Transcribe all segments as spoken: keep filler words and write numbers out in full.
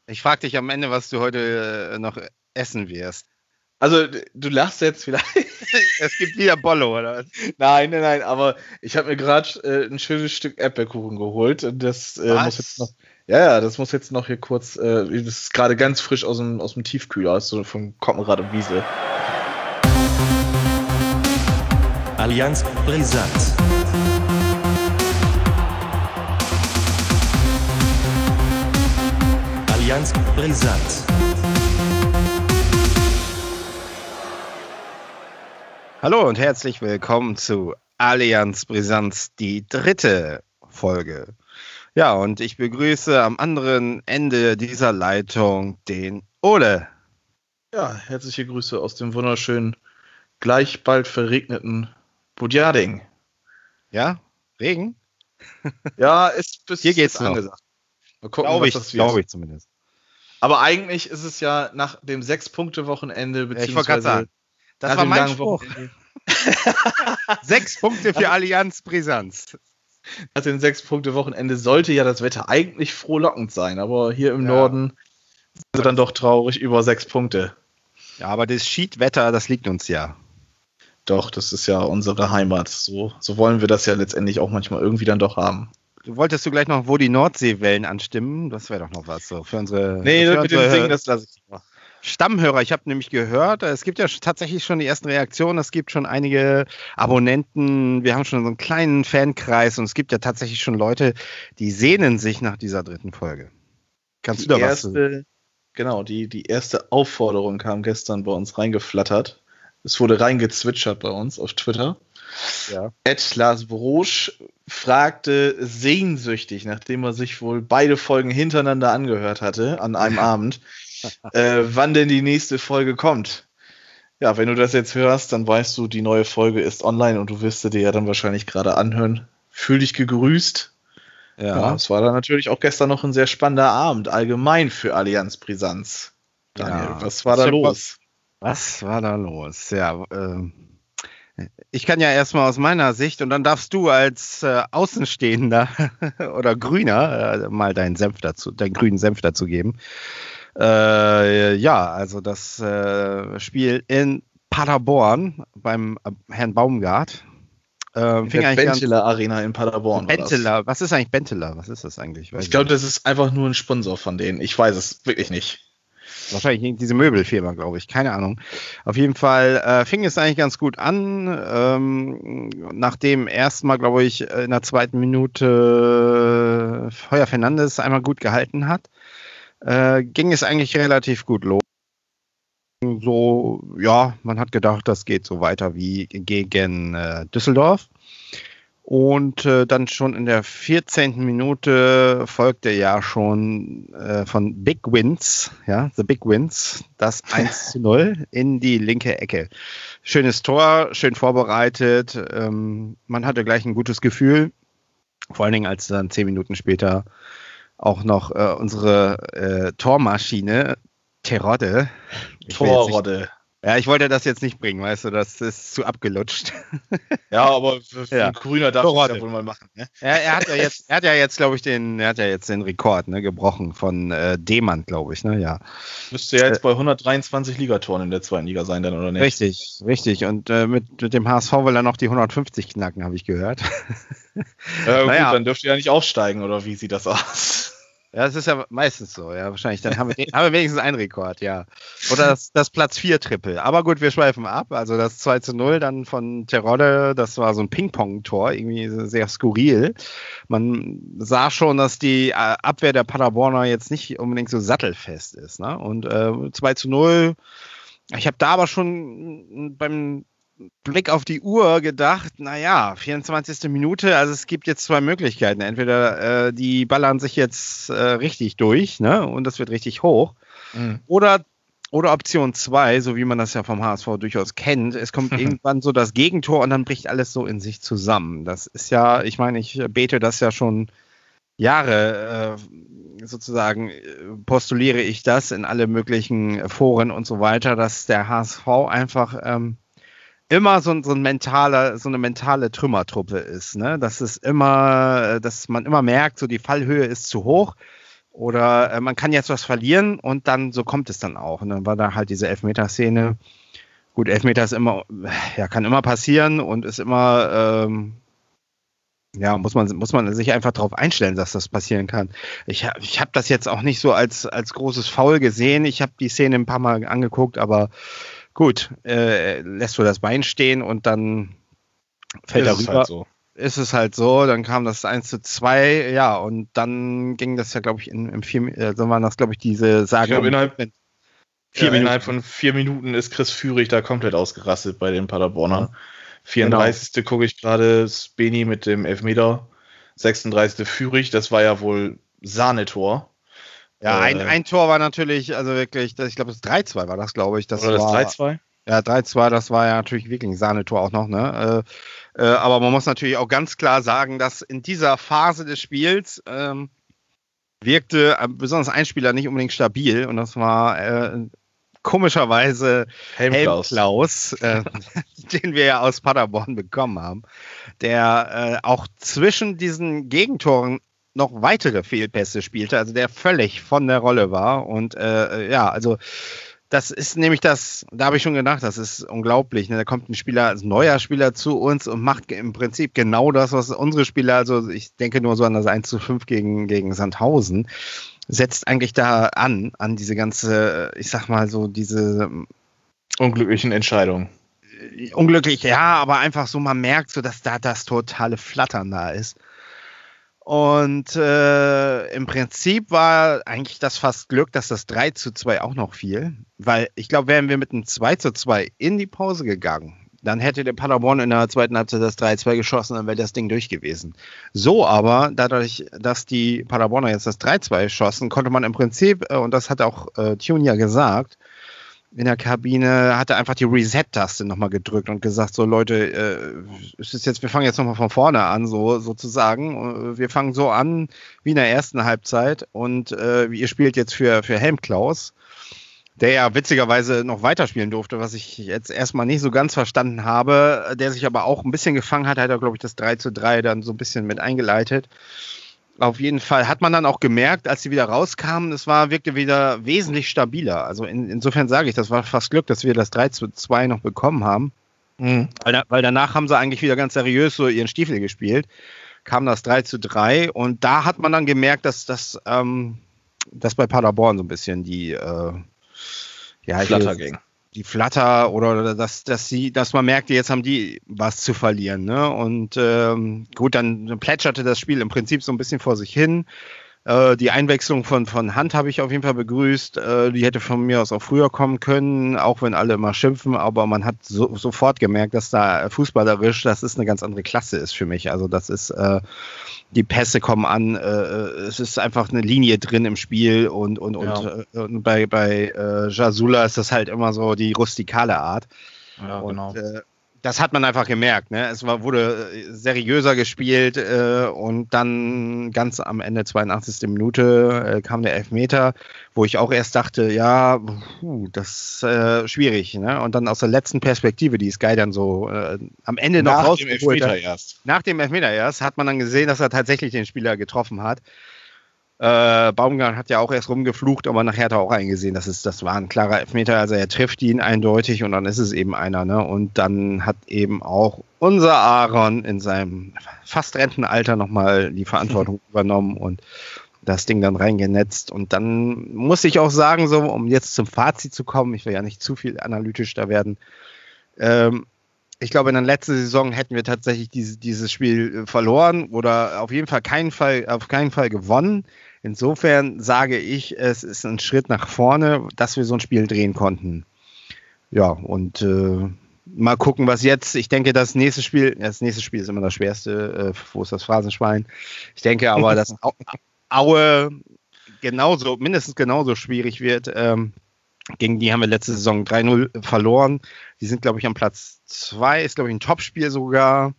Ich frage dich am Ende, was du heute äh, noch essen wirst. Also, du lachst jetzt vielleicht. Es gibt wieder Bollo, oder was? Nein, nein, nein, aber ich habe mir gerade äh, ein schönes Stück Erdbeerkuchen geholt. Und das äh, muss jetzt noch. Ja, ja, das muss jetzt noch hier kurz. Äh, das ist gerade ganz frisch aus dem, aus dem Tiefkühler, also von Koppenrad und Wiese. Allianz Brisant. Allianz Brisant. Hallo und herzlich willkommen zu Allianz Brisant, die dritte Folge. Ja, und ich begrüße am anderen Ende dieser Leitung den Ole. Ja, herzliche Grüße aus dem wunderschönen, gleich bald verregneten Budjading. Ja, Regen? Ja, ist bis Hier geht's noch. angesagt. Mal gucken, Glaube ich, was das wird. glaube ich zumindest. Aber eigentlich ist es ja nach dem Sechs-Punkte-Wochenende, Ja, ich wollte gerade sagen, das nach war dem mein langen Spruch. Wochenende. Sechs Punkte für Allianz Brisant. Nach dem Sechs-Punkte-Wochenende sollte ja das Wetter eigentlich frohlockend sein, aber hier im Ja. Norden sind wir dann doch traurig über sechs Punkte. Ja, aber das Schiedwetter, das liegt uns ja. Doch, das ist ja unsere Heimat. So, so wollen wir das ja letztendlich auch manchmal irgendwie dann doch haben. Du wolltest du gleich noch wo die Nordseewellen anstimmen? Das wäre doch noch was so für unsere, Nee, für mit dem Singen, das lasse ich mal. Stammhörer. Ich habe nämlich gehört, es gibt ja tatsächlich schon die ersten Reaktionen. Es gibt schon einige Abonnenten. Wir haben schon so einen kleinen Fankreis und es gibt ja tatsächlich schon Leute, die sehnen sich nach dieser dritten Folge. Kannst Die du da was? erste, genau, die, die erste Aufforderung kam gestern bei uns reingeflattert. Es wurde reingezwitschert bei uns auf Twitter. Ja. Ed Lars Brosch fragte sehnsüchtig, nachdem er sich wohl beide Folgen hintereinander angehört hatte, an einem Abend, äh, wann denn die nächste Folge kommt. Ja, wenn du das jetzt hörst, dann weißt du, die neue Folge ist online und du wirst sie dir ja dann wahrscheinlich gerade anhören. Fühl dich gegrüßt. Ja, Ja. es war dann natürlich auch gestern noch ein sehr spannender Abend, allgemein für Allianz Brisanz. Daniel, Ja. was war da Ich hab los? Was war da los? Ja, ähm, ich kann ja erstmal aus meiner Sicht und dann darfst du als äh, Außenstehender oder Grüner äh, mal deinen Senf dazu, deinen grünen Senf dazu geben. Äh, ja, also das äh, Spiel in Paderborn beim äh, Herrn Baumgart. Äh, In fing der eigentlich ganz- Benteler Arena in Paderborn. war das. Benteler, was ist eigentlich Benteler? Was ist das eigentlich? Weiß Ich glaube, das ist einfach nur ein Sponsor von denen. Ich weiß es wirklich nicht. Wahrscheinlich diese Möbelfirma, glaube ich. Keine Ahnung. Auf jeden Fall äh, fing es eigentlich ganz gut an. Ähm, nachdem erstmal, glaube ich, in der zweiten Minute äh, Heuer Fernandes einmal gut gehalten hat, äh, ging es eigentlich relativ gut los. So, ja, man hat gedacht, das geht so weiter wie gegen äh, Düsseldorf. Und äh, dann schon in der vierzehnten Minute folgte ja schon äh, von Big Wins, ja, The Big Wins, das eins zu null in die linke Ecke. Schönes Tor, schön vorbereitet. Ähm, man hatte gleich ein gutes Gefühl. Vor allen Dingen, als dann zehn Minuten später auch noch äh, unsere äh, Tormaschine Terodde. Ich will jetzt nicht- Torrodde. Ja, ich wollte das jetzt nicht bringen, weißt du, das ist zu abgelutscht. Ja, aber für, für Ja. einen Grüner darf ich Torrodde. das ja wohl mal machen. Ne? Er, er hat ja jetzt, er hat ja jetzt, glaube ich, den, er hat ja jetzt den Rekord, ne, gebrochen von äh, Demand, glaube ich, ne, ja. Müsste ja jetzt bei hundertdreiundzwanzig Ligatoren in der zweiten Liga sein, dann oder nicht? Richtig, richtig. Und äh, mit, mit dem H S V will er noch die hundertfünfzig knacken, habe ich gehört. Ja, gut, Naja. dann dürfte er ja nicht aufsteigen, oder wie sieht das aus? Ja, das ist ja meistens so, ja, wahrscheinlich. Dann haben wir, den, haben wir wenigstens einen Rekord, ja. Oder das, das Platz vier Triple. Aber gut, wir schweifen ab. Also das zwei zu null dann von Terodde, das war so ein Ping-Pong-Tor, irgendwie sehr skurril. Man sah schon, dass die äh, Abwehr der Paderborner jetzt nicht unbedingt so sattelfest ist, ne? Und äh, zwei zu null. Ich habe da aber schon beim Blick auf die Uhr gedacht, naja, vierundzwanzigste Minute, also es gibt jetzt zwei Möglichkeiten. Entweder äh, die ballern sich jetzt äh, richtig durch, ne, und das wird richtig hoch. Mhm. Oder, oder Option zwei, so wie man das ja vom H S V durchaus kennt, es kommt irgendwann so das Gegentor und dann bricht alles so in sich zusammen. Das ist ja, ich meine, ich bete das ja schon Jahre äh, sozusagen äh, postuliere ich das in alle möglichen Foren und so weiter, dass der H S V einfach ähm, immer so, so, ein mentaler, so eine mentale Trümmertruppe ist, ne? Dass es immer, dass man immer merkt, so die Fallhöhe ist zu hoch Oder äh, man kann jetzt was verlieren und dann so kommt es dann auch. Und dann war da halt diese Elfmeterszene. Gut, Elfmeter ist immer, ja, kann immer passieren und ist immer, ähm, ja, muss man, muss man sich einfach darauf einstellen, dass das passieren kann. Ich, ich habe das jetzt auch nicht so als, als großes Foul gesehen. Ich habe die Szene ein paar Mal angeguckt, aber gut, äh, lässt du das Bein stehen und dann fällt er rüber. Halt so. Ist es halt so, dann kam das eins zu zwei, ja, und dann ging das ja, glaube ich, in, in vier, äh, so waren das, glaube ich, diese Sage. Ich glaube, innerhalb, vier ja, innerhalb von vier Minuten ist Chris Führig da komplett ausgerastet bei den Paderbornern. Ja. vierunddreißigste Genau. Gucke ich gerade, Beni mit dem Elfmeter. sechsunddreißigste Führig, das war ja wohl Sahnetor. Ja, äh, ein, ein Tor war natürlich, also wirklich, das, ich glaube, das drei zwei war das, glaube ich. Das oder das war, drei zwei? Ja, drei zwei, das war ja natürlich wirklich ein Sahnetor auch noch, ne? Äh, Äh, aber man muss natürlich auch ganz klar sagen, dass in dieser Phase des Spiels ähm, wirkte äh, besonders ein Spieler nicht unbedingt stabil und das war äh, komischerweise Helmklaus, Helmklaus äh, den wir ja aus Paderborn bekommen haben, der äh, auch zwischen diesen Gegentoren noch weitere Fehlpässe spielte, also der völlig von der Rolle war und äh, ja, also das ist nämlich das, da habe ich schon gedacht, das ist unglaublich. Ne? Da kommt ein Spieler, ein neuer Spieler zu uns und macht im Prinzip genau das, was unsere Spieler, also ich denke nur so an das eins zu fünf gegen, gegen Sandhausen, setzt eigentlich da an, an diese ganze, ich sag mal so, diese unglücklichen Entscheidungen. Unglücklich, ja, aber einfach so, man merkt so, dass da das totale Flattern da ist. Und äh, im Prinzip war eigentlich das fast Glück, dass das drei zu zwei auch noch fiel. Weil ich glaube, wären wir mit einem zwei zu zwei in die Pause gegangen, dann hätte der Paderborn in der zweiten Halbzeit das drei zwei geschossen, dann wäre das Ding durch gewesen. So aber, dadurch, dass die Paderborner jetzt das drei zwei schossen, konnte man im Prinzip, äh, und das hat auch äh, Tune ja gesagt, in der Kabine hat er einfach die Reset-Taste nochmal gedrückt und gesagt, so Leute, äh, es ist jetzt, wir fangen jetzt nochmal von vorne an, so sozusagen. Wir fangen so an wie in der ersten Halbzeit und äh, ihr spielt jetzt für, für Helmklaus, der ja witzigerweise noch weiterspielen durfte, was ich jetzt erstmal nicht so ganz verstanden habe, der sich aber auch ein bisschen gefangen hat, hat er, glaube ich, das drei zu drei dann so ein bisschen mit eingeleitet. Auf jeden Fall hat man dann auch gemerkt, als sie wieder rauskamen, es war, wirkte wieder wesentlich stabiler. Also in, insofern sage ich, das war fast Glück, dass wir das drei zu zwei noch bekommen haben. Mhm. Weil, weil danach haben sie eigentlich wieder ganz seriös so ihren Stiefel gespielt. Kam das drei zu drei und da hat man dann gemerkt, dass das ähm, dass bei Paderborn so ein bisschen die äh, ja, Flatter ging. Die Flatter oder dass, dass sie, dass man merkte, jetzt haben die was zu verlieren, ne? Und ähm, gut, dann plätscherte das Spiel im Prinzip so ein bisschen vor sich hin. Äh, die Einwechslung von, von Hand habe ich auf jeden Fall begrüßt. Äh, die hätte von mir aus auch früher kommen können, auch wenn alle immer schimpfen, aber man hat so, sofort gemerkt, dass da fußballerisch, das ist eine ganz andere Klasse ist für mich. Also das ist, äh, die Pässe kommen an, äh, es ist einfach eine Linie drin im Spiel und, und, ja. und, äh, und bei, bei äh, Jasula ist das halt immer so die rustikale Art. Ja, und, genau. Äh, das hat man einfach gemerkt, ne? Es war, wurde seriöser gespielt äh, und dann ganz am Ende, zweiundachtzigste Minute, äh, kam der Elfmeter, wo ich auch erst dachte, ja, puh, das ist äh, schwierig, ne? Und dann aus der letzten Perspektive, die Sky dann so äh, am Ende noch nach rausgeholt dem Elfmeter erst. Nach dem Elfmeter erst hat man dann gesehen, dass er tatsächlich den Spieler getroffen hat. Äh, Baumgart hat ja auch erst rumgeflucht, aber nachher hat er auch eingesehen, dass es, das war ein klarer Elfmeter, also er trifft ihn eindeutig und dann ist es eben einer, ne? Und dann hat eben auch unser Aaron in seinem fast Rentenalter nochmal die Verantwortung übernommen und das Ding dann reingenetzt und dann muss ich auch sagen, so um jetzt zum Fazit zu kommen, ich will ja nicht zu viel analytisch da werden, ähm, ich glaube, in der letzten Saison hätten wir tatsächlich diese, dieses Spiel verloren oder auf jeden Fall keinen Fall, auf keinen Fall gewonnen. Insofern sage ich, es ist ein Schritt nach vorne, dass wir so ein Spiel drehen konnten. Ja, und äh, mal gucken, was jetzt. Ich denke, das nächste Spiel, das nächste Spiel ist immer das schwerste. Äh, wo ist das Phrasenschwein? Ich denke aber, dass Aue genauso, mindestens genauso schwierig wird. Ähm, Gegen die haben wir letzte Saison drei null verloren. Die sind, glaube ich, am Platz zwei. Ist, glaube ich, ein Topspiel sogar.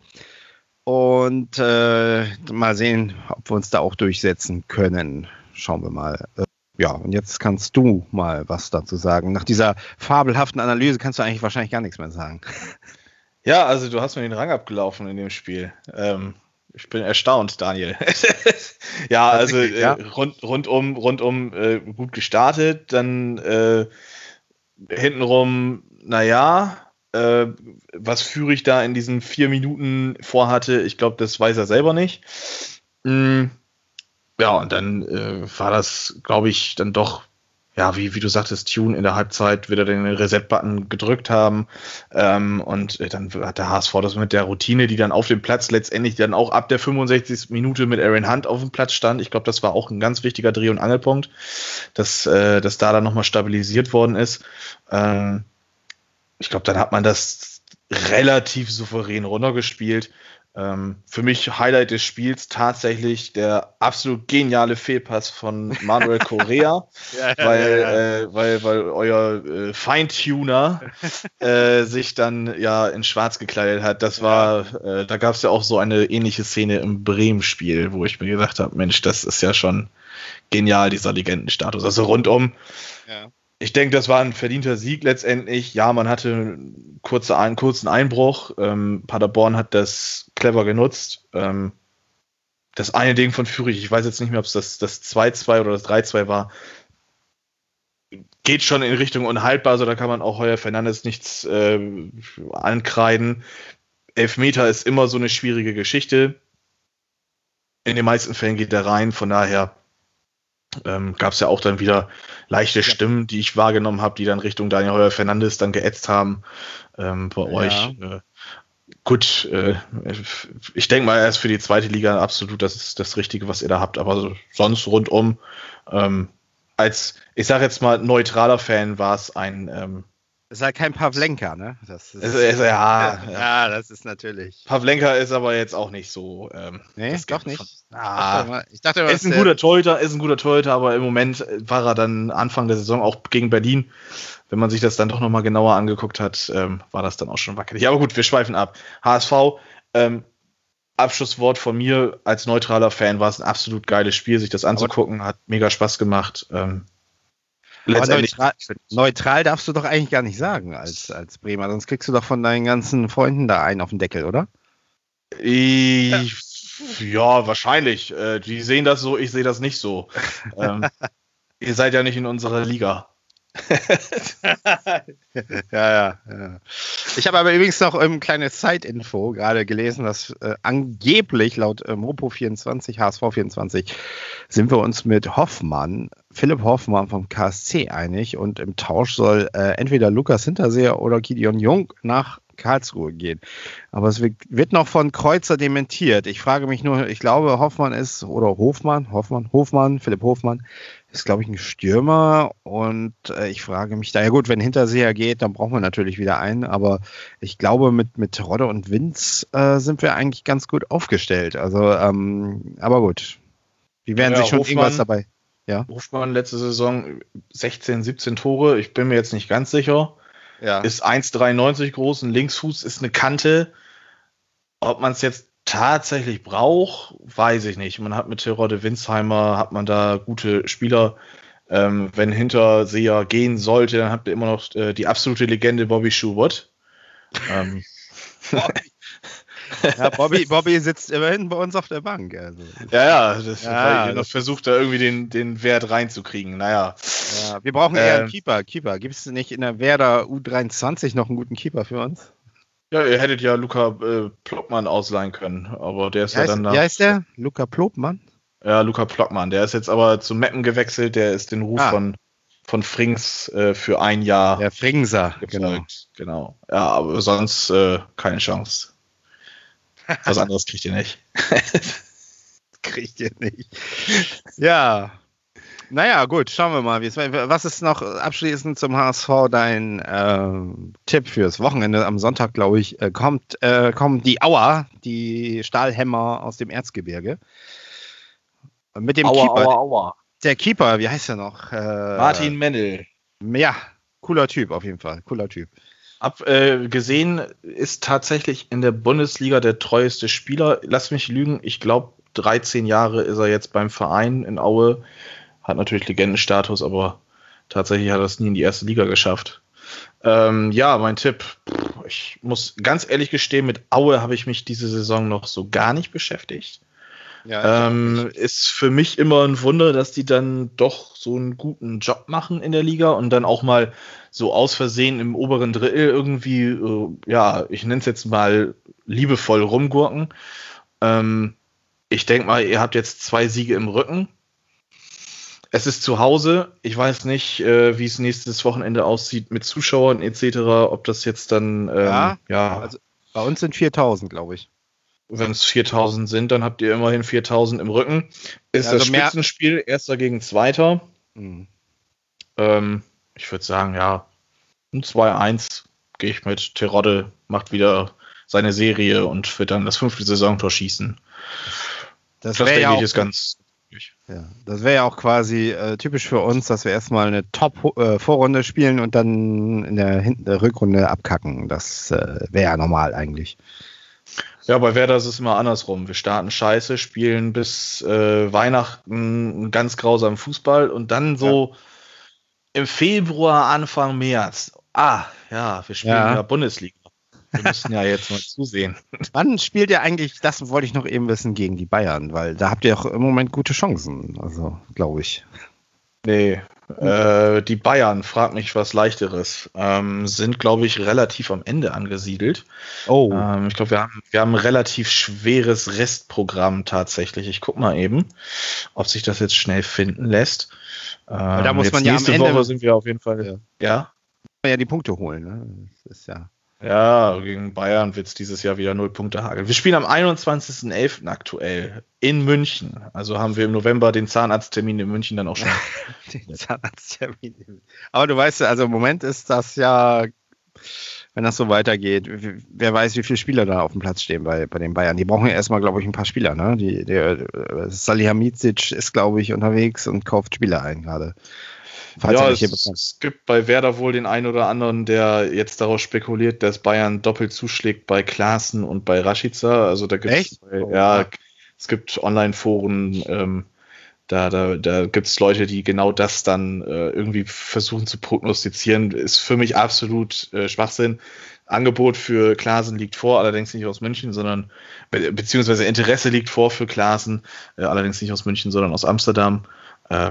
Und äh, mal sehen, ob wir uns da auch durchsetzen können. Schauen wir mal. Äh, ja, und jetzt kannst du mal was dazu sagen. Nach dieser fabelhaften Analyse kannst du eigentlich wahrscheinlich gar nichts mehr sagen. Ja, also du hast mir den Rang abgelaufen in dem Spiel. Ähm, ich bin erstaunt, Daniel. Ja, also äh, ja. rund, rundum, rundum äh, gut gestartet, dann äh, hintenrum, naja, äh, was Führig da in diesen vier Minuten vorhatte, ich glaube, das weiß er selber nicht. Mm, ja, und dann äh, war das, glaube ich, dann doch, ja, wie, wie du sagtest, Tune in der Halbzeit wieder den Reset-Button gedrückt haben. Ähm, und äh, dann hat der H S V das mit der Routine, die dann auf dem Platz letztendlich dann auch ab der fünfundsechzigsten Minute mit Aaron Hunt auf dem Platz stand. Ich glaube, das war auch ein ganz wichtiger Dreh- und Angelpunkt, dass, äh, dass da dann nochmal stabilisiert worden ist. Ähm, ich glaube, dann hat man das relativ souverän runtergespielt. Ähm, für mich Highlight des Spiels tatsächlich der absolut geniale Fehlpass von Manuel Correa, Ja, ja, weil, ja, ja. Äh, weil, weil euer äh, Feintuner äh, sich dann ja in Schwarz gekleidet hat. Das war, äh, da gab es ja auch so eine ähnliche Szene im Bremen-Spiel, wo ich mir gesagt habe, Mensch, das ist ja schon genial, dieser Legendenstatus. Also rundum. Ja. Ich denke, das war ein verdienter Sieg letztendlich. Ja, man hatte einen, kurze, einen kurzen Einbruch. Ähm, Paderborn hat das clever genutzt. Ähm, das eine Ding von Führig, ich weiß jetzt nicht mehr, ob es das, das zwei zwei oder das drei zwei war, geht schon in Richtung unhaltbar. Also da kann man auch Heuer Fernandes nichts äh, ankreiden. Elfmeter ist immer so eine schwierige Geschichte. In den meisten Fällen geht er rein. Von daher Ähm, gab es ja auch dann wieder leichte Stimmen, die ich wahrgenommen habe, die dann Richtung Daniel Heuer Fernandes dann geätzt haben. Ähm, bei Ja. euch. Äh, gut, äh, ich denke mal, er ist für die zweite Liga absolut das ist das Richtige, was ihr da habt, aber so, sonst rundum, ähm, als, ich sage jetzt mal, neutraler Fan war es ein ähm, Das ist halt kein Pavlenka, ne? Das ist, es, es, ja, ja, ja, das ist natürlich. Pavlenka ist aber jetzt auch nicht so. Ähm, Nee, das doch Gelbe nicht. von- Ich dachte Ah, immer, ich dachte immer, er ist ein dass guter Torhüter, ist ein guter Torhüter, aber im Moment war er dann Anfang der Saison auch gegen Berlin. Wenn man sich das dann doch nochmal genauer angeguckt hat, ähm, war das dann auch schon wackelig. Aber gut, wir schweifen ab. H S V, ähm, Abschlusswort von mir als neutraler Fan, war es ein absolut geiles Spiel, sich das anzugucken, hat mega Spaß gemacht. Ähm, Aber letztendlich, neutral, neutral darfst du doch eigentlich gar nicht sagen als, als Bremer, sonst kriegst du doch von deinen ganzen Freunden da einen auf den Deckel, oder? ich, ja, wahrscheinlich. Äh, die sehen das so, ich sehe das nicht so. ähm, ihr seid ja nicht in unserer Liga. Ja, ja, ja. Ich habe aber übrigens noch ein kleines Side-Info gerade gelesen, dass äh, angeblich laut äh, Mopo vierundzwanzig, H S V vierundzwanzig, sind wir uns mit Hoffmann, Philipp Hoffmann vom K S C einig und im Tausch soll äh, entweder Lukas Hinterseher oder Gideon Jung nach Karlsruhe gehen. Aber es wird, wird noch von Kreuzer dementiert. Ich frage mich nur, ich glaube, Hoffmann ist, oder Hofmann, Hoffmann, Hofmann, Philipp Hofmann, ist, glaube ich, ein Stürmer und äh, ich frage mich da, ja gut, wenn Hinterseher geht, dann brauchen wir natürlich wieder einen, aber ich glaube, mit, mit Rodde und Vince äh, sind wir eigentlich ganz gut aufgestellt. Also, ähm, aber gut. Die werden Ja, sich schon Hofmann- irgendwas dabei. Ja. Hofmann letzte Saison sechzehn, siebzehn Tore, ich bin mir jetzt nicht ganz sicher. Ja. Ist eins Komma dreiundneunzig groß, ein Linksfuß, ist eine Kante. Ob man es jetzt tatsächlich braucht, weiß ich nicht. Man hat mit Terodde Winsheimer, hat man da gute Spieler. Ähm, wenn Hinterseher gehen sollte, dann habt ihr immer noch äh, die absolute Legende Bobby Schubert. ähm, Ja, Bobby, Bobby sitzt immerhin bei uns auf der Bank. Also. ja, ja, das, Ja, weil ihr noch das- versucht, da irgendwie den, den Wert reinzukriegen. Naja. Ja, wir brauchen eher einen Ähm, Keeper. Keeper. Gibt es nicht in der Werder U dreiundzwanzig noch einen guten Keeper für uns? Ja, ihr hättet ja Luca äh, Plockmann ausleihen können, aber der ist Wie ja heißt, dann wie da. heißt der? Luca Plopmann? Ja, Luca Plockmann, der ist jetzt aber zu Meppen gewechselt, der ist den Ruf Ah. von, von Frings äh, für ein Jahr Der Fringser. Genau. gefolgt. Genau. Ja, aber sonst äh, keine Chance. Was anderes kriegt ihr nicht. Kriegt ihr nicht. Ja. Naja, gut, schauen wir mal. wie es- Was ist noch abschließend zum H S V dein ähm, Tipp fürs Wochenende? Am Sonntag, glaube ich, äh, kommt, äh, kommen die Auer, die Stahlhämmer aus dem Erzgebirge. Mit dem Keeper. aua. Der Keeper, wie heißt er noch? Äh, Martin Mendel. Ja, cooler Typ auf jeden Fall. Cooler Typ. Ab, äh, gesehen ist tatsächlich in der Bundesliga der treueste Spieler. Lass mich lügen, ich glaube dreizehn Jahre ist er jetzt beim Verein in Aue. Hat natürlich Legendenstatus, aber tatsächlich hat er es nie in die erste Liga geschafft. Ähm, ja, mein Tipp. Ich muss ganz ehrlich gestehen, mit Aue habe ich mich diese Saison noch so gar nicht beschäftigt. Ja, ähm, ist für mich immer ein Wunder, dass die dann doch so einen guten Job machen in der Liga und dann auch mal so aus Versehen im oberen Drittel irgendwie, äh, ja, ich nenne es jetzt mal liebevoll rumgurken. Ähm, ich denke mal, ihr habt jetzt zwei Siege im Rücken. Es ist zu Hause. Ich weiß nicht, äh, wie es nächstes Wochenende aussieht mit Zuschauern et cetera. Ob das jetzt dann, ähm, ja, ja, also bei uns sind viertausend, glaube ich. wenn es viertausend sind, dann habt ihr immerhin viertausend im Rücken. Ist Also das mehr- Spitzenspiel, erster gegen zweiter. Hm. Ähm, ich würde sagen, ja, ein zwei eins gehe ich mit. Terodde macht wieder seine Serie und wird dann das fünfte Saisontor schießen. Das Das wäre denke ja, ich auch- ist ganz. ja, das wär ja auch quasi äh, typisch für uns, dass wir erstmal eine Top-Vorrunde spielen und dann in der, Hin- der Rückrunde abkacken. Das äh, wäre ja normal eigentlich. Ja, bei Werder ist es immer andersrum. Wir starten scheiße, spielen bis äh, Weihnachten einen ganz grausamen Fußball und dann so im Februar, Anfang März. Ah, ja, wir spielen Ja. ja, Bundesliga. Wir müssen ja jetzt mal zusehen. Wann spielt ihr eigentlich, das wollte ich noch eben wissen, gegen die Bayern? Weil da habt ihr auch im Moment gute Chancen, also glaube ich. Nee, äh, die Bayern, frag mich was Leichteres, ähm, sind, glaube ich, relativ am Ende angesiedelt. Oh, Ähm, ich glaube, wir haben, wir haben ein relativ schweres Restprogramm tatsächlich. Ich guck mal eben, ob sich das jetzt schnell finden lässt. Ähm, da muss jetzt man ja am nächste Ende- Woche sind wir auf jeden Fall. Ja. ja, die Punkte holen. Ne? Das ist ja. Ja, gegen Bayern wird es dieses Jahr wieder null Punkte hageln. Wir spielen am einundzwanzigsten elften aktuell in München. Also haben wir im November den Zahnarzttermin in München dann auch schon. Den Zahnarzttermin. Aber du weißt, also im Moment ist das ja, wenn das so weitergeht, wer weiß, wie viele Spieler da auf dem Platz stehen bei, bei den Bayern. Die brauchen ja erstmal, glaube ich, ein paar Spieler. Ne? Die, der, äh, Salihamidzic ist, glaube ich, unterwegs und kauft Spieler ein gerade. Falls Ja, er es, welche bekommt. es gibt bei Werder wohl den einen oder anderen, der jetzt daraus spekuliert, dass Bayern doppelt zuschlägt bei Klaassen und bei Rashica. Also da gibt es Echt? Oh, ja, ja. es gibt Online-Foren, ähm, da, da, da gibt es Leute, die genau das dann äh, irgendwie versuchen zu prognostizieren. Ist für mich absolut äh, Schwachsinn. Angebot für Klaassen liegt vor, allerdings nicht aus München, sondern be beziehungsweise Interesse liegt vor für Klaassen, äh, allerdings nicht aus München, sondern aus Amsterdam. Äh,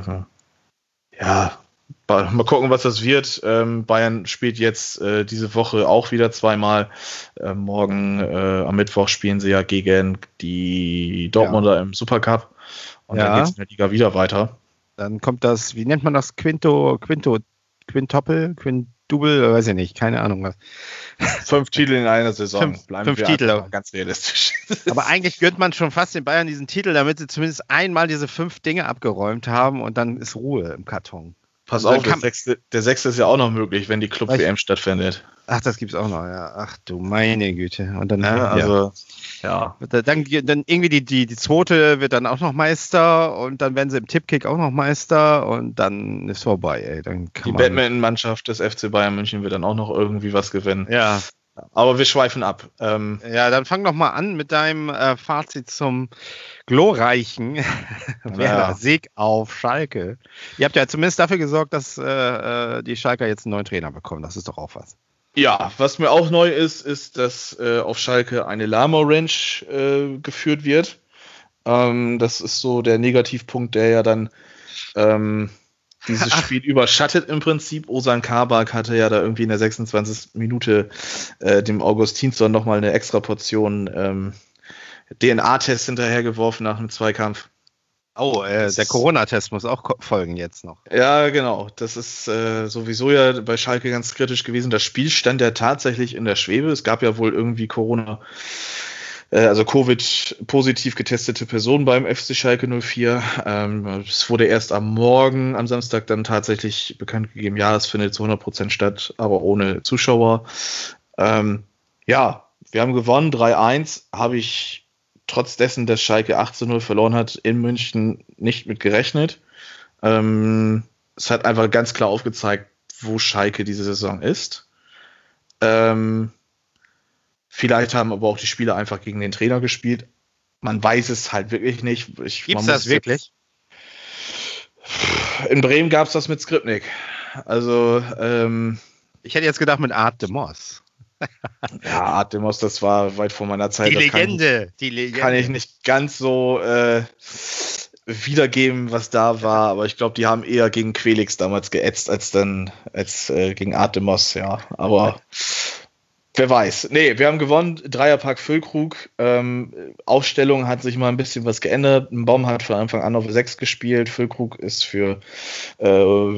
ja, mal gucken, was das wird. Ähm, Bayern spielt jetzt äh, diese Woche auch wieder zweimal. Äh, morgen äh, am Mittwoch spielen sie ja gegen die Dortmunder ja. im Supercup. Und ja. dann geht es in der Liga wieder weiter. Dann kommt das, wie nennt man das? Quinto, Quinto, Quintoppel, Quintubel, weiß ich nicht, keine Ahnung was. Fünf Titel in einer Saison. Fünf, Bleiben fünf wir Titel. Mal ganz realistisch. Aber eigentlich gönnt man schon fast den Bayern diesen Titel, damit sie zumindest einmal diese fünf Dinge abgeräumt haben und dann ist Ruhe im Karton. Pass also auf, der sechste, der sechste ist ja auch noch möglich, wenn die Club-W M stattfindet. Ach, das gibt's auch noch, ja. Ach du meine Güte. Und dann, ja, also, ja. ja. Dann, dann irgendwie die, die, die zweite wird dann auch noch Meister und dann werden sie im Tippkick auch noch Meister und dann ist vorbei, ey. Dann kann die man... Badminton-Mannschaft des F C Bayern München wird dann auch noch irgendwie was gewinnen. Ja. Aber wir schweifen ab. Ähm, ja, dann fang doch mal an mit deinem äh, Fazit zum glorreichen ja. Sieg auf Schalke. Ihr habt ja zumindest dafür gesorgt, dass äh, die Schalker jetzt einen neuen Trainer bekommen. Das ist doch auch was. Ja, was mir auch neu ist, ist, dass äh, auf Schalke eine Lama Ranch äh, geführt wird. Ähm, das ist so der Negativpunkt, der ja dann ähm, dieses Spiel überschattet im Prinzip. Ozan Kabak hatte ja da irgendwie in der sechsundzwanzigsten Minute äh, dem Augustinsson nochmal eine extra Portion ähm, D N A-Test hinterhergeworfen nach einem Zweikampf. Oh, äh, der Corona-Test muss auch folgen jetzt noch. Ja, genau. Das ist äh, sowieso ja bei Schalke ganz kritisch gewesen. Das Spiel stand ja tatsächlich in der Schwebe. Es gab ja wohl irgendwie Corona, äh, also Covid-positiv getestete Personen beim F C Schalke null vier. Ähm, es wurde erst am Morgen, am Samstag dann tatsächlich bekannt gegeben, ja, es findet zu hundert Prozent statt, aber ohne Zuschauer. Ähm, ja, wir haben gewonnen, drei eins, habe ich trotz dessen, dass Schalke acht zu null verloren hat, in München nicht mit gerechnet. Ähm, es hat einfach ganz klar aufgezeigt, wo Schalke diese Saison ist. Ähm, vielleicht haben aber auch die Spieler einfach gegen den Trainer gespielt. Man weiß es halt wirklich nicht. Ich, Gibt's das wirklich? Jetzt, in Bremen gab es das mit Skripnik. Also, ähm, Ich hätte jetzt gedacht mit Art de Moss. Ja, Art de Moss, das war weit vor meiner Zeit. Die Das Legende. Kann ich, die Legende. kann ich nicht ganz so äh, wiedergeben, was da war, aber ich glaube, die haben eher gegen Quelix damals geätzt, als dann als äh, gegen Art de Moss, ja. Aber wer weiß. Nee, wir haben gewonnen. Dreierpack Füllkrug. Ähm, Aufstellung hat sich mal ein bisschen was geändert. Ein Baum hat von Anfang an auf sechs gespielt. Füllkrug ist für äh,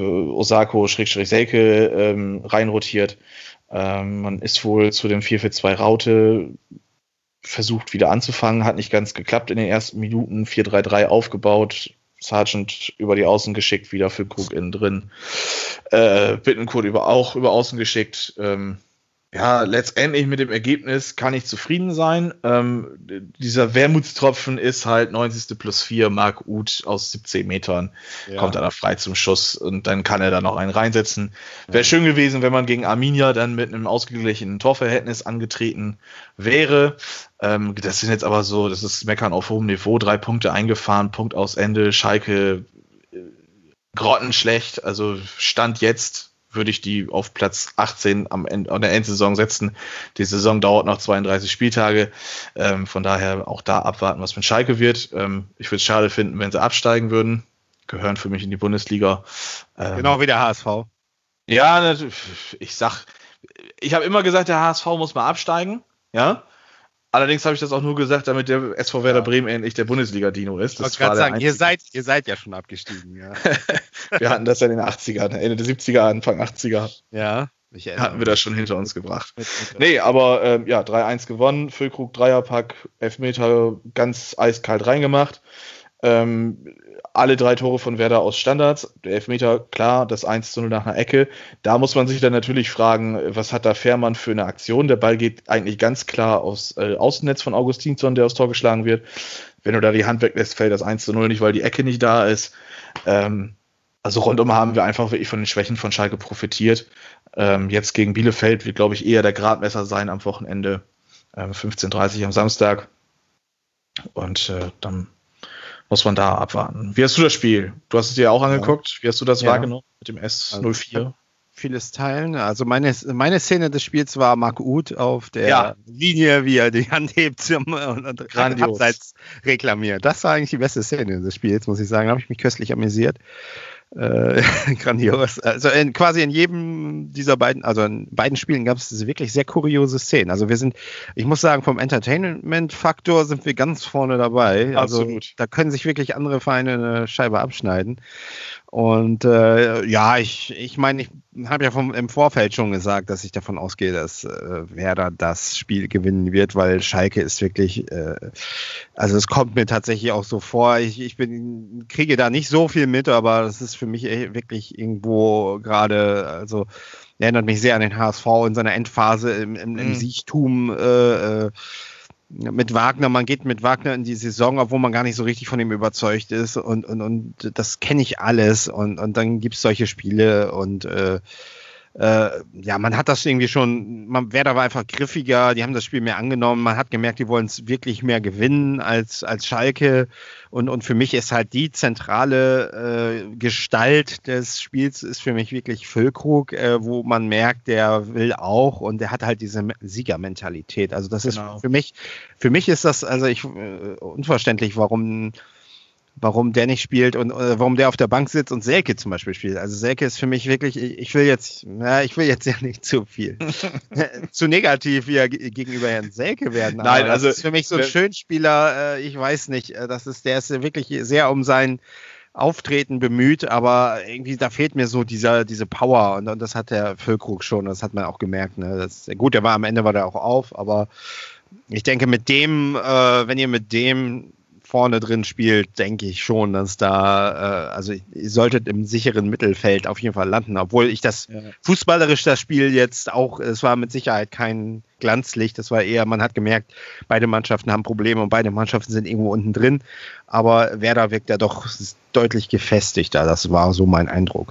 Osako-Selke ähm, reinrotiert. Ähm, man ist wohl zu dem vier vier zwei Raute versucht wieder anzufangen. Hat nicht ganz geklappt in den ersten Minuten. vier drei drei aufgebaut. Sargent über die Außen geschickt, wieder Füllkrug innen drin. Äh, Bittencourt über, auch über Außen geschickt. Ähm, Ja, letztendlich mit dem Ergebnis kann ich zufrieden sein. Ähm, dieser Wermutstropfen ist halt neunzigste plus vier, Marc Uth aus siebzehn Metern, ja. Kommt dann frei zum Schuss und dann kann er da noch einen reinsetzen. Wäre ja. schön gewesen, wenn man gegen Arminia dann mit einem ausgeglichenen Torverhältnis angetreten wäre. Ähm, das sind jetzt aber so, das ist Meckern auf hohem Niveau, drei Punkte eingefahren, Punkt aus Ende, Schalke äh, grottenschlecht, also Stand jetzt würde ich die auf Platz achtzehn am Ende, an der Endsaison setzen. Die Saison dauert noch zweiunddreißig Spieltage. Ähm, von daher auch da abwarten, was mit Schalke wird. Ähm, ich würde es schade finden, wenn sie absteigen würden. Gehören für mich in die Bundesliga. Ähm, genau wie der H S V. Ja, ich sag, ich habe immer gesagt, der H S V muss mal absteigen. Ja. Allerdings habe ich das auch nur gesagt, damit der S V Werder ja. Bremen endlich der Bundesliga-Dino ist. Das ich wollte gerade sagen, ihr seid, ihr seid ja schon abgestiegen. Ja. Wir hatten das ja in den achtzigern, Ende der siebziger, Anfang achtziger. Ja, ich hatten wir das schon hinter uns gebracht. Mit, mit, nee, aber ähm, ja, drei eins gewonnen, Füllkrug, Dreierpack, Elfmeter ganz eiskalt reingemacht. Ähm, alle drei Tore von Werder aus Standards. Der Elfmeter, klar, das eins zu null nach einer Ecke. Da muss man sich dann natürlich fragen, was hat da Fährmann für eine Aktion? Der Ball geht eigentlich ganz klar aufs äh, Außennetz von Augustinsson, der aufs Tor geschlagen wird. Wenn du da die Hand weglässt, fällt das eins zu null nicht, weil die Ecke nicht da ist. Ähm, also rundum haben wir einfach wirklich von den Schwächen von Schalke profitiert. Ähm, jetzt gegen Bielefeld wird, glaube ich, eher der Gradmesser sein am Wochenende. Ähm, fünfzehn Uhr dreißig am Samstag. Und äh, dann muss man da abwarten. Wie hast du das Spiel? Du hast es dir auch angeguckt. Ja. Wie hast du das ja. wahrgenommen mit dem S null vier? Also, vieles teilen. Also meine, meine Szene des Spiels war Marc Uth auf der ja. Linie, wie er die Hand hebt und, und abseits reklamiert. Das war eigentlich die beste Szene des Spiels, muss ich sagen. Da habe ich mich köstlich amüsiert. Äh, grandios. Also in, quasi in jedem dieser beiden, also in beiden Spielen gab es wirklich sehr kuriose Szenen. Also wir sind, ich muss sagen, vom Entertainment-Faktor sind wir ganz vorne dabei. Also absolut. Da können sich wirklich andere Vereine eine Scheibe abschneiden. Und äh, ja, ich, ich meine, ich habe ja vom, im Vorfeld schon gesagt, dass ich davon ausgehe, dass äh, Werder das Spiel gewinnen wird, weil Schalke ist wirklich, äh, also es kommt mir tatsächlich auch so vor, ich, ich bin, kriege da nicht so viel mit, aber das ist für mich wirklich irgendwo gerade, also erinnert mich sehr an den H S V in seiner Endphase im, im, im mhm. Siechtum, äh, äh, mit Wagner, man geht mit Wagner in die Saison, obwohl man gar nicht so richtig von ihm überzeugt ist und, und, und das kenne ich alles und, und dann gibt es solche Spiele und äh, äh, ja, man hat das irgendwie schon, man, Werder war einfach griffiger, die haben das Spiel mehr angenommen, man hat gemerkt, die wollen es wirklich mehr gewinnen als, als Schalke und, und für mich ist halt die zentrale äh, Gestalt des Spiels ist für mich wirklich Füllkrug, äh, wo man merkt, der will auch und der hat halt diese Siegermentalität, also das genau. ist für mich, für mich ist das, also ich, äh, unverständlich, warum warum der nicht spielt und äh, warum der auf der Bank sitzt und Selke zum Beispiel spielt. Also Selke ist für mich wirklich, ich, ich will jetzt, na, ich will jetzt ja nicht zu viel, zu negativ hier gegenüber Herrn Selke werden. Nein, aber also das ist für mich so ein Schönspieler, äh, ich weiß nicht, äh, das ist, der ist wirklich sehr um sein Auftreten bemüht, aber irgendwie da fehlt mir so dieser, diese Power und, und das hat der Füllkrug schon, das hat man auch gemerkt. Ne? Das, gut, der war am Ende war der auch auf, aber ich denke mit dem, äh, wenn ihr mit dem vorne drin spielt, denke ich schon, dass da, äh, also ihr solltet im sicheren Mittelfeld auf jeden Fall landen, obwohl ich das ja. fußballerisch das Spiel jetzt auch, es war mit Sicherheit kein Glanzlicht, das war eher, man hat gemerkt, beide Mannschaften haben Probleme und beide Mannschaften sind irgendwo unten drin, aber Werder wirkt ja doch deutlich gefestigter, das war so mein Eindruck.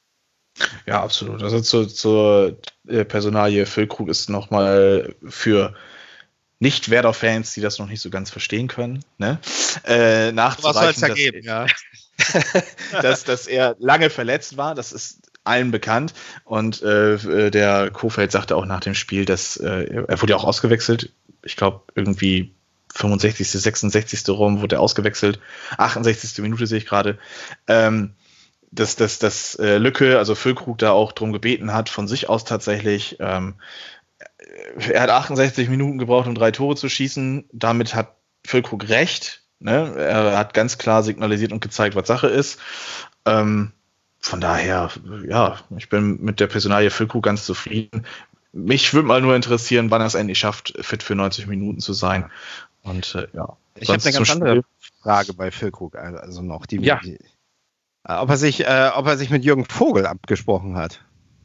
Ja, absolut. Also zur, zur Personalie Füllkrug ist nochmal für Nicht-Werder-Fans, die das noch nicht so ganz verstehen können, ne? äh, nachzureichen, Was soll es da geben, ja? dass, dass er lange verletzt war. Das ist allen bekannt. Und äh, der Kohfeldt sagte auch nach dem Spiel, dass äh, er wurde ja auch ausgewechselt. Ich glaube, irgendwie fünfundsechzigste, sechsundsechzigste rum wurde er ausgewechselt. achtundsechzigste Minute sehe ich gerade. Ähm, dass, dass, dass äh, Lücke, also Füllkrug, da auch drum gebeten hat, von sich aus tatsächlich. Ähm, er hat achtundsechzig Minuten gebraucht, um drei Tore zu schießen. Damit hat Füllkrug recht. Ne? Er hat ganz klar signalisiert und gezeigt, was Sache ist. Ähm, von daher, ja, ich bin mit der Personalie Füllkrug ganz zufrieden. Mich würde mal nur interessieren, wann er es endlich schafft, fit für neunzig Minuten zu sein. Und äh, ja. Ich habe eine ganz andere Frage bei Füllkrug, also noch. Die, ja. die, äh, ob, er sich, äh, ob er sich mit Jürgen Vogel abgesprochen hat.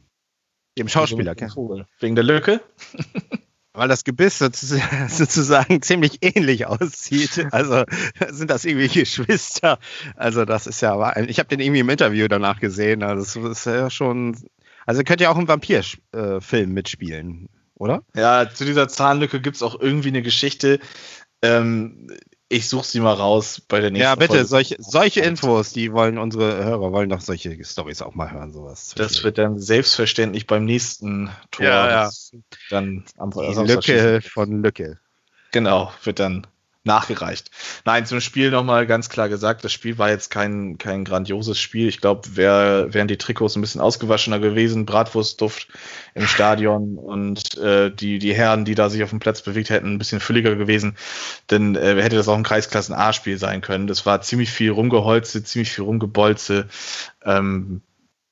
Dem Schauspieler. Vogel. Wegen der Lücke? Weil das Gebiss sozusagen, sozusagen ziemlich ähnlich aussieht. Also sind das irgendwie Geschwister. Also das ist ja, ich habe den irgendwie im Interview danach gesehen. Also das ist ja schon... Also könnt ihr auch im Vampir-Film mitspielen, oder? Ja, zu dieser Zahnlücke gibt es auch irgendwie eine Geschichte. Ähm, ich suche sie mal raus bei der nächsten Ja, bitte, Folge. solche, solche Infos, die wollen unsere Hörer, wollen doch solche Storys auch mal hören, sowas. Das wird dann selbstverständlich beim nächsten Tor. Ja, ja. Dann am Die Lücke von Lücke. Genau, wird dann nachgereicht. Nein, zum Spiel nochmal ganz klar gesagt, das Spiel war jetzt kein, kein grandioses Spiel. Ich glaube, wär, wären die Trikots ein bisschen ausgewaschener gewesen, Bratwurstduft im Stadion und äh, die, die Herren, die da sich auf dem Platz bewegt hätten, ein bisschen fülliger gewesen, dann äh, hätte das auch ein Kreisklassen-A-Spiel sein können. Das war ziemlich viel Rumgeholze, ziemlich viel Rumgebolze. Ähm,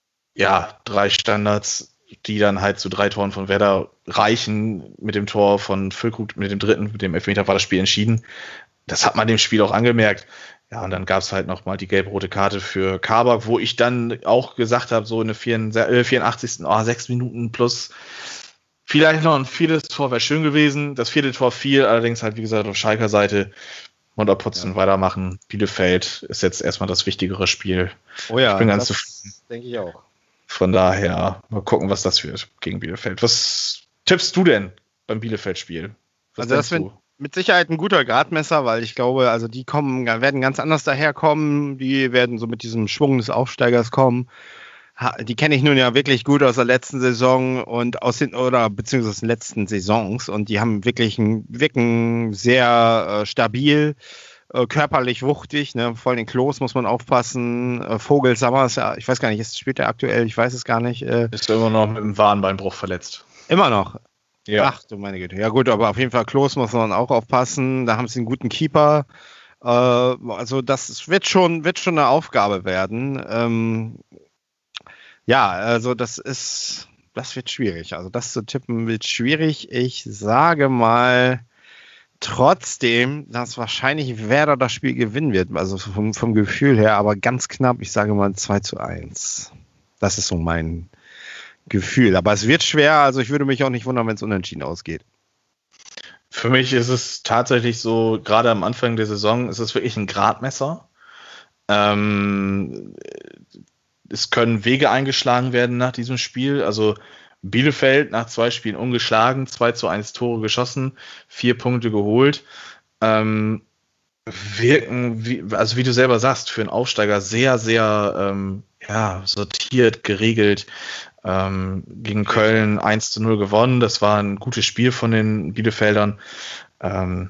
ja, drei Standards, die dann halt zu drei Toren von Werder reichen. Mit dem Tor von Füllkrug, mit dem dritten, mit dem Elfmeter war das Spiel entschieden. Das hat man dem Spiel auch angemerkt. Ja, und dann gab es halt nochmal die gelb-rote Karte für Kabak, wo ich dann auch gesagt habe, so eine vierundachtzigsten Oh, sechs Minuten plus vielleicht noch ein viertes Tor wäre schön gewesen. Das vierte Tor fiel, allerdings halt, wie gesagt, auf Schalker Seite. Runterputzen, ja. Weitermachen. Bielefeld ist jetzt erstmal das wichtigere Spiel. Oh ja, ich bin ganz zufrieden. Denke ich auch. Von daher, mal gucken, was das wird gegen Bielefeld. Was tippst du denn beim Bielefeld-Spiel? Was also das wird mit Sicherheit ein guter Gradmesser, weil ich glaube, also die kommen, werden ganz anders daherkommen. Die werden so mit diesem Schwung des Aufsteigers kommen. Die kenne ich nun ja wirklich gut aus der letzten Saison und aus den, oder beziehungsweise aus den letzten Saisons. Und die haben wirklich ein, wirken sehr äh, stabil. Körperlich wuchtig, ne? Vor allem Klos muss man aufpassen. Vogel Sammer ist ja, ich weiß gar nicht, ist, spielt er aktuell, ich weiß es gar nicht. Äh, ist immer noch mit dem Wadenbeinbruch verletzt. Immer noch? Ja. Ach du meine Güte. Ja gut, aber auf jeden Fall Klos muss man auch aufpassen. Da haben sie einen guten Keeper. Äh, also das wird schon, wird schon eine Aufgabe werden. Ähm, ja, also das ist, das wird schwierig. Also das zu tippen wird schwierig. Ich sage mal, trotzdem, dass wahrscheinlich Werder das Spiel gewinnen wird, also vom, vom Gefühl her, aber ganz knapp, ich sage mal zwei zu eins. Das ist so mein Gefühl. Aber es wird schwer, also ich würde mich auch nicht wundern, wenn es unentschieden ausgeht. Für mich ist es tatsächlich so, gerade am Anfang der Saison ist es wirklich ein Gradmesser. Ähm, es können Wege eingeschlagen werden nach diesem Spiel, also Bielefeld nach zwei Spielen ungeschlagen, zwei zu eins Tore geschossen, vier Punkte geholt. Ähm, wirken, wie, also wie du selber sagst, für einen Aufsteiger sehr, sehr ähm, ja, sortiert, geregelt. Ähm, gegen Köln eins zu null gewonnen. Das war ein gutes Spiel von den Bielefeldern. Ähm,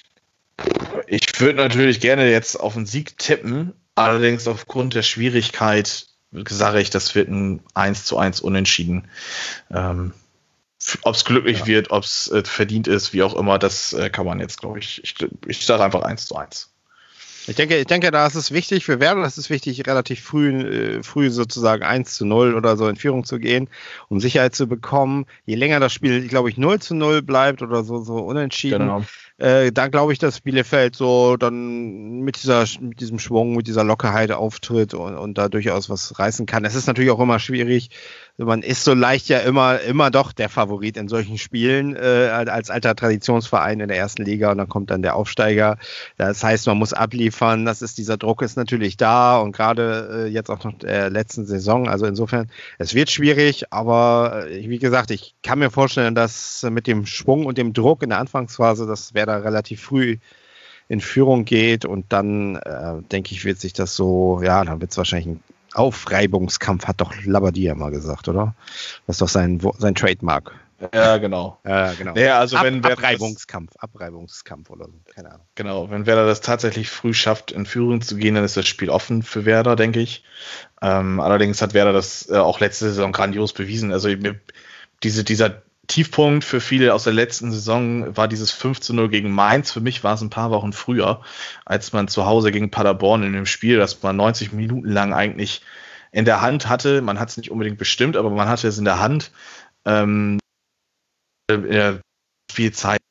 ich würde natürlich gerne jetzt auf einen Sieg tippen, allerdings aufgrund der Schwierigkeit sage ich, das wird ein eins zu eins Unentschieden. Ähm, ob es glücklich ja. wird, ob es äh, verdient ist, wie auch immer, das äh, kann man jetzt, glaube ich, ich, ich sage einfach eins zu eins. Ich denke, ich denke, da ist es wichtig für Werder, das ist wichtig, relativ früh, äh, früh sozusagen eins zu null oder so in Führung zu gehen, um Sicherheit zu bekommen. Je länger das Spiel, glaube ich, null zu null bleibt oder so, so unentschieden, genau. äh, da glaube ich, dass Bielefeld so dann mit dieser, mit diesem Schwung, mit dieser Lockerheit auftritt und, und da durchaus was reißen kann. Es ist natürlich auch immer schwierig. Man ist so leicht ja immer, immer doch der Favorit in solchen Spielen, äh, als alter Traditionsverein in der ersten Liga, und dann kommt dann der Aufsteiger. Das heißt, man muss abliefern. Das ist, dieser Druck ist natürlich da, und gerade äh, jetzt auch noch der letzten Saison. Also insofern, es wird schwierig, aber äh, wie gesagt, ich kann mir vorstellen, dass mit dem Schwung und dem Druck in der Anfangsphase, dass Werder relativ früh in Führung geht, und dann äh, denke ich, wird sich das so, ja, dann wird es wahrscheinlich ein Aufreibungskampf hat doch Labbadia mal gesagt, oder? Das ist doch sein, sein Trademark. Ja, genau. Ja, genau. Naja, also Ab, wenn Werder Abreibungskampf, Abreibungskampf oder so, keine Ahnung. Genau, wenn Werder das tatsächlich früh schafft, in Führung zu gehen, dann ist das Spiel offen für Werder, denke ich. Ähm, allerdings hat Werder das äh, auch letzte Saison grandios bewiesen. Also mir, diese, dieser Tiefpunkt für viele aus der letzten Saison war dieses fünf zu null gegen Mainz. Für mich war es ein paar Wochen früher, als man zu Hause gegen Paderborn in dem Spiel, das man neunzig Minuten lang eigentlich in der Hand hatte. Man hat es nicht unbedingt bestimmt, aber man hatte es in der Hand. Ähm, in der Spielzeit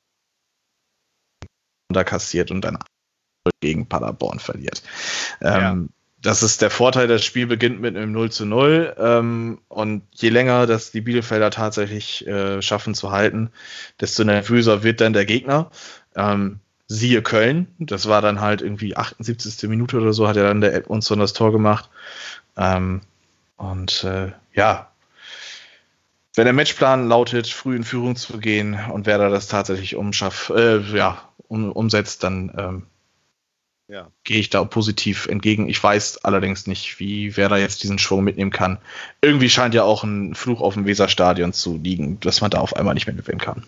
da kassiert und dann gegen Paderborn verliert. Ähm, ja. Das ist der Vorteil, das Spiel beginnt mit einem null zu null ähm, und je länger das die Bielefelder tatsächlich äh, schaffen zu halten, desto nervöser wird dann der Gegner. Ähm, siehe Köln, das war dann halt irgendwie achtundsiebzigste Minute oder so, hat er dann der Edmundsson das Tor gemacht. Ähm, und äh, ja, wenn der Matchplan lautet, früh in Führung zu gehen und Werder das tatsächlich umschaff, äh, ja, um, umsetzt, dann ähm, ja. gehe ich da positiv entgegen. Ich weiß allerdings nicht, wie Werder jetzt diesen Schwung mitnehmen kann. Irgendwie scheint ja auch ein Fluch auf dem Weserstadion zu liegen, dass man da auf einmal nicht mehr gewinnen kann.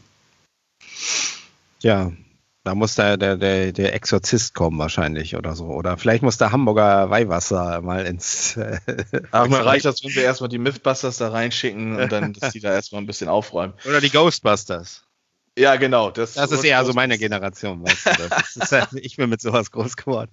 Ja, da muss der, der, der, der Exorzist kommen wahrscheinlich oder so. Oder vielleicht muss der Hamburger Weihwasser mal ins... Äh, Ach, mir reicht das, wenn wir erstmal die Mythbusters da reinschicken und dann, dass die da erstmal ein bisschen aufräumen. Oder die Ghostbusters. Ja, genau. Das, das ist eher so meine Generation, weißt du. Das ist halt, ich bin mit sowas groß geworden.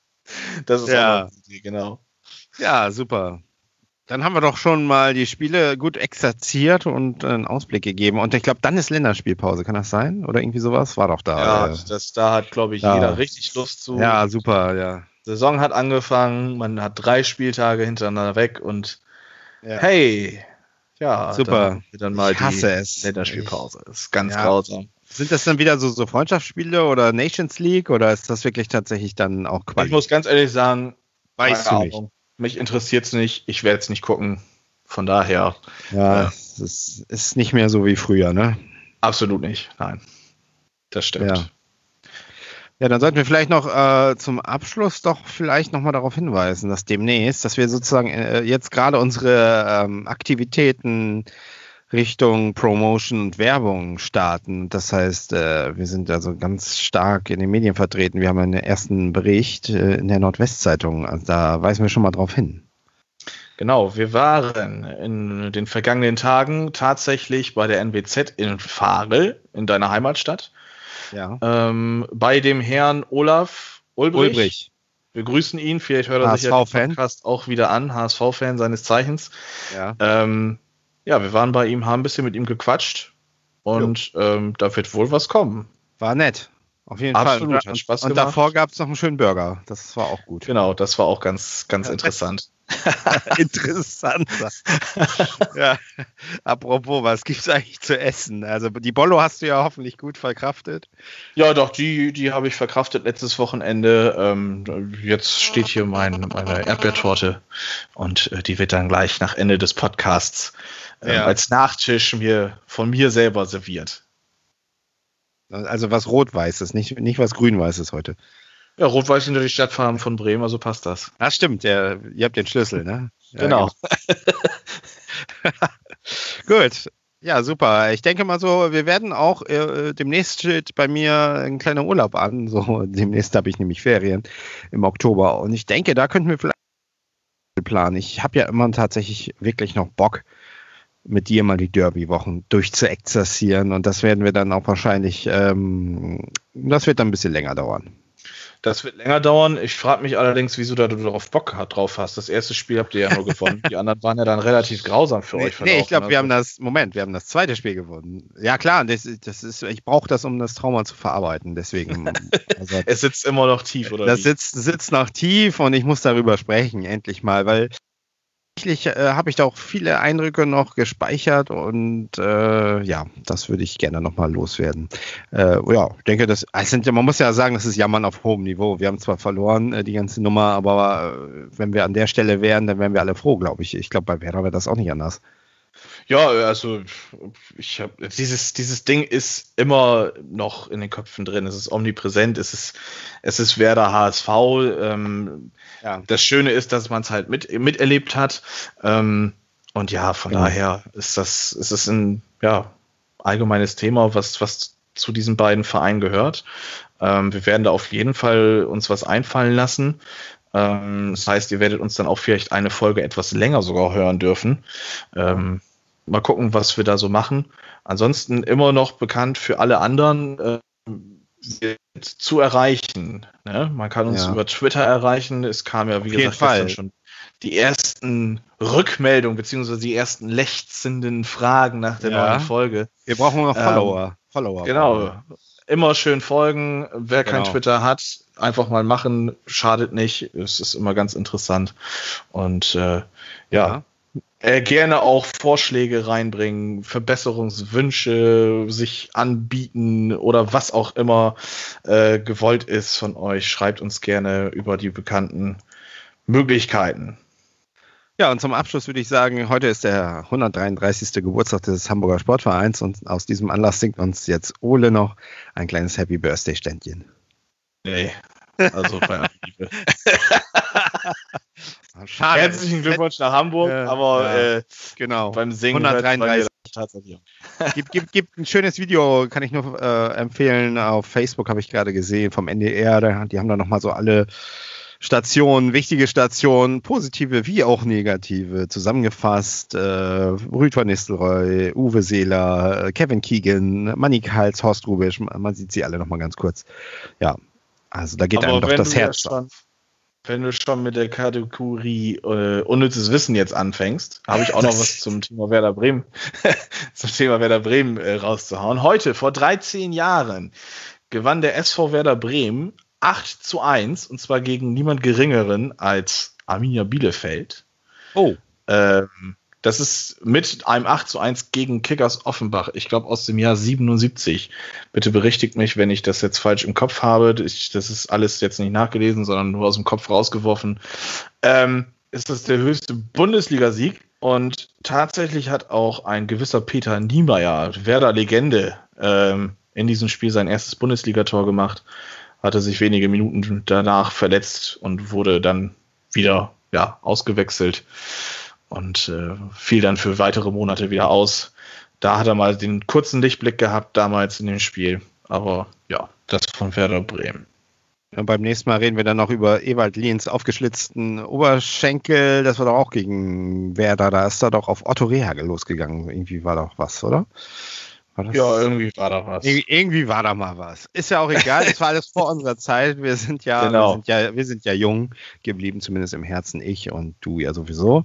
Das ist ja auch die, genau. Ja, super. Dann haben wir doch schon mal die Spiele gut exerziert und einen Ausblick gegeben. Und ich glaube, dann ist Länderspielpause. Kann das sein? Oder irgendwie sowas? War doch da. Ja, äh, das, da hat, glaube ich, ja. jeder richtig Lust zu. Ja, super, ja. Saison hat angefangen, man hat drei Spieltage hintereinander weg und ja. hey, ja, super. Dann, dann mal ich hasse die es. Länderspielpause. Das ist ganz ja. grausam. Sind das dann wieder so, so Freundschaftsspiele oder Nations League oder ist das wirklich tatsächlich dann auch Quali? Ich muss ganz ehrlich sagen, weißt du nicht. Mich interessiert es nicht, ich werde es nicht gucken. Von daher. Ja, äh, es ist, ist nicht mehr so wie früher, ne? Absolut nicht, nein. Das stimmt. Ja, ja dann sollten wir vielleicht noch äh, zum Abschluss doch vielleicht nochmal darauf hinweisen, dass demnächst, dass wir sozusagen äh, jetzt gerade unsere ähm, Aktivitäten Richtung Promotion und Werbung starten. Das heißt, äh, wir sind also ganz stark in den Medien vertreten. Wir haben einen ersten Bericht äh, in der Nordwestzeitung. Also da weisen wir schon mal drauf hin. Genau, wir waren in den vergangenen Tagen tatsächlich bei der N W Z in Varel, in deiner Heimatstadt. Ja. Ähm, bei dem Herrn Olaf Ulbrich. Ulbrich. Wir grüßen ihn, vielleicht hört er sich ja den Podcast auch wieder an, H S V-Fan seines Zeichens. Ja. Ähm, ja, wir waren bei ihm, haben ein bisschen mit ihm gequatscht und ähm, da wird wohl was kommen. War nett. Auf jeden Absolut, Fall. Hat und, Spaß und gemacht. davor gab es noch einen schönen Burger. Das war auch gut. Genau, das war auch ganz, ganz interessant. Interessant. Ja. Apropos, was gibt's eigentlich zu essen? Also die Bollo hast du ja hoffentlich gut verkraftet. Ja, doch, die, die habe ich verkraftet letztes Wochenende. Ähm, jetzt steht hier mein, meine Erdbeertorte und äh, die wird dann gleich nach Ende des Podcasts äh, ja. als Nachtisch mir von mir selber serviert. Also was Rot-Weißes, nicht, nicht was Grün-Weißes heute. Ja, Rot-Weiß sind ja die Stadtfarben von Bremen, also passt das. Ah, stimmt, ja, ihr habt den Schlüssel, ne? Ja, genau. genau. Gut, ja, super. Ich denke mal so, wir werden auch, äh, demnächst steht bei mir ein kleiner Urlaub an, so demnächst habe ich nämlich Ferien im Oktober und ich denke, da könnten wir vielleicht planen. Ich habe ja immer tatsächlich wirklich noch Bock, mit dir mal die Derby-Wochen durchzuexerzieren und das werden wir dann auch wahrscheinlich, ähm, das wird dann ein bisschen länger dauern. Das wird länger dauern. Ich frage mich allerdings, wieso da du darauf Bock drauf hast. Das erste Spiel habt ihr ja nur gewonnen. Die anderen waren ja dann relativ grausam für nee, euch verlaufen. Nee, ich glaube, wir also. haben das, Moment, wir haben das zweite Spiel gewonnen. Ja klar, das, das ist, ich brauche das, um das Trauma zu verarbeiten. Deswegen. Also, es sitzt immer noch tief, oder? Das wie? sitzt, sitzt noch tief und ich muss darüber sprechen, endlich mal, weil tatsächlich äh, habe ich da auch viele Eindrücke noch gespeichert und äh, ja, das würde ich gerne nochmal loswerden. Äh, ja, ich denke, das, es sind, man muss ja sagen, das ist Jammern auf hohem Niveau. Wir haben zwar verloren, äh, die ganze Nummer, aber äh, wenn wir an der Stelle wären, dann wären wir alle froh, glaube ich. Ich glaube, bei Werder wäre das auch nicht anders. Ja, also ich habe dieses dieses Ding ist immer noch in den Köpfen drin. Es ist omnipräsent. Es ist es ist Werder H S V. Ähm, Ja. Das Schöne ist, dass man es halt mit miterlebt hat. Ähm, und ja, von Genau. daher ist das ist es ein ja allgemeines Thema, was was zu diesen beiden Vereinen gehört. Ähm, wir werden da auf jeden Fall uns was einfallen lassen. Ähm, das heißt, ihr werdet uns dann auch vielleicht eine Folge etwas länger sogar hören dürfen. Ähm, mal gucken, was wir da so machen. Ansonsten immer noch bekannt für alle anderen äh, zu erreichen. Ne? Man kann uns Ja. über Twitter erreichen. Es kam ja, wie Auf jeden gesagt, Fall. gestern schon die ersten Rückmeldungen beziehungsweise die ersten lechzenden Fragen nach der Ja. neuen Folge. Wir brauchen noch Ähm, Follower. Follower. Genau. Immer schön folgen. Wer kein Genau. Twitter hat, einfach mal machen. Schadet nicht. Es ist immer ganz interessant. Und äh, ja, äh, gerne auch Vorschläge reinbringen, Verbesserungswünsche sich anbieten oder was auch immer äh, gewollt ist von euch. Schreibt uns gerne über die bekannten Möglichkeiten. Ja, und zum Abschluss würde ich sagen, heute ist der hundertdreiunddreißigste Geburtstag des Hamburger Sportvereins und aus diesem Anlass singt uns jetzt Ole noch ein kleines Happy Birthday-Ständchen. Nee, also bei aller Liebe. Schade. Herzlichen Glückwunsch nach Hamburg, Ja, aber ja. Äh, Genau. beim Singen hundertdreiunddreißig. tatsächlich. Gibt, gibt, gibt ein schönes Video, kann ich nur äh, empfehlen. Auf Facebook habe ich gerade gesehen vom N D R. Da, die haben da nochmal so alle Stationen, wichtige Stationen, positive wie auch negative, zusammengefasst. Äh, Rüd van Nistelrooy, Uwe Seeler, äh, Kevin Keegan, Manny Kals, Horst Rubisch. Man, man sieht sie alle nochmal ganz kurz. Ja, also da geht Aber einem doch wenn das du Herz ja auf. schon, wenn du schon mit der Kategorie äh, unnützes Wissen jetzt anfängst, habe ich auch noch was zum Thema Werder Bremen, zum Thema Werder Bremen äh, rauszuhauen. Heute, vor dreizehn Jahren, gewann der S V Werder Bremen acht zu eins und zwar gegen niemand Geringeren als Arminia Bielefeld. Oh. Ähm, das ist mit einem acht zu eins gegen Kickers Offenbach, ich glaube aus dem Jahr siebenundsiebzig. Bitte berichtigt mich, wenn ich das jetzt falsch im Kopf habe. Ich, das ist alles jetzt nicht nachgelesen, sondern nur aus dem Kopf rausgeworfen. Ähm, ist das der höchste Bundesligasieg und tatsächlich hat auch ein gewisser Peter Niemeyer, Werder-Legende, ähm, in diesem Spiel sein erstes Bundesligator gemacht. Hatte sich wenige Minuten danach verletzt und wurde dann wieder ja, ausgewechselt und äh, fiel dann für weitere Monate wieder aus. Da hat er mal den kurzen Lichtblick gehabt damals in dem Spiel. Aber ja, das von Werder Bremen. Und beim nächsten Mal reden wir dann noch über Ewald Liens aufgeschlitzten Oberschenkel. Das war doch auch gegen Werder. Da ist er doch auf Otto Rehagel losgegangen. Irgendwie war doch was, oder? War das? Ja, irgendwie war da was. Ir- irgendwie war da mal was. Ist ja auch egal. Das war alles vor unserer Zeit. Wir sind ja, Genau. wir sind ja, wir sind ja jung geblieben, zumindest im Herzen ich und du ja sowieso.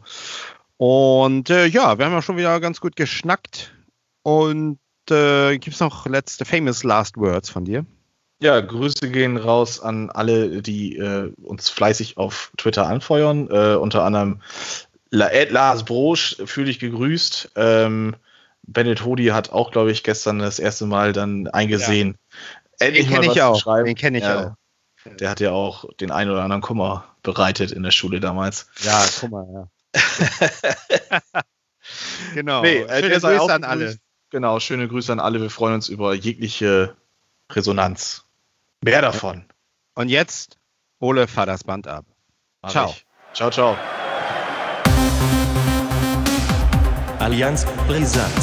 Und äh, ja, wir haben ja schon wieder ganz gut geschnackt. Und äh, gibt es noch letzte famous last words von dir? Ja, Grüße gehen raus an alle, die äh, uns fleißig auf Twitter anfeuern. Äh, unter anderem La Ed Lars Brosch, fühl dich gegrüßt. Ähm, Bennett Hodi hat auch, glaube ich, gestern das erste Mal dann eingesehen. Den kenne ich auch. Den kenne ich ja, auch. Der hat ja auch den einen oder anderen Kummer bereitet in der Schule damals. Ja, guck mal, ja. Genau. Nee, äh, Schöne der sei auch Grüße an gegrüßt. alle. Genau, schöne Grüße an alle. Wir freuen uns über jegliche Resonanz. Mehr davon. Und jetzt, Ole, fahr das Band ab. Mach Ciao. ich. Ciao, ciao. Allianz Brisant.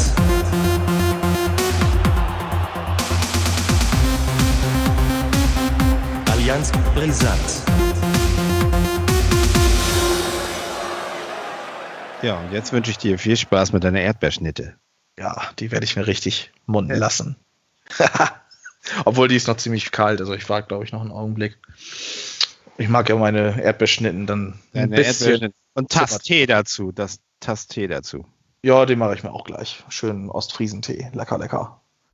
Allianz Brisant. Ja, und jetzt wünsche ich dir viel Spaß mit deiner Erdbeerschnitte. Ja, die werde ich mir richtig munden lassen. Obwohl die ist noch ziemlich kalt, also ich warte, glaube ich, noch einen Augenblick. Ich mag ja meine Erdbeerschnitten dann ein Deine bisschen. Erdbeerschnitte. Und Tass Tee dazu. Das Tass Tee dazu. Ja, den mache ich mir auch gleich. Schönen Ostfriesentee. Lecker, lecker.